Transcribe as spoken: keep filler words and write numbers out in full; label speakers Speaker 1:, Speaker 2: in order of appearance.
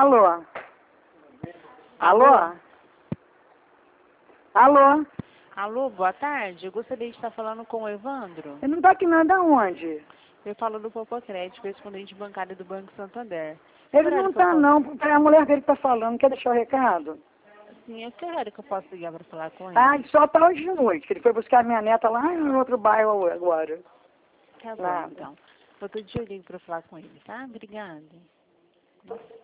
Speaker 1: Alô? Alô? Alô?
Speaker 2: Alô, boa tarde. Eu gostaria de estar falando com o Evandro.
Speaker 1: Ele não tá aqui nada onde?
Speaker 2: Eu falo do Popocrédito, correspondente bancário do Banco Santander.
Speaker 1: Ele
Speaker 2: Horário
Speaker 1: não
Speaker 2: que eu
Speaker 1: tá
Speaker 2: posso...
Speaker 1: não, é a mulher dele que tá falando, quer deixar o recado?
Speaker 2: Sim, eu que horário que eu posso ligar para falar com ele?
Speaker 1: Ah, só tá hoje de noite, que ele foi buscar a minha neta lá em outro bairro agora.
Speaker 2: Tá bom,
Speaker 1: Nada.
Speaker 2: então. Outro dia eu ligo para falar com ele, tá? Obrigada.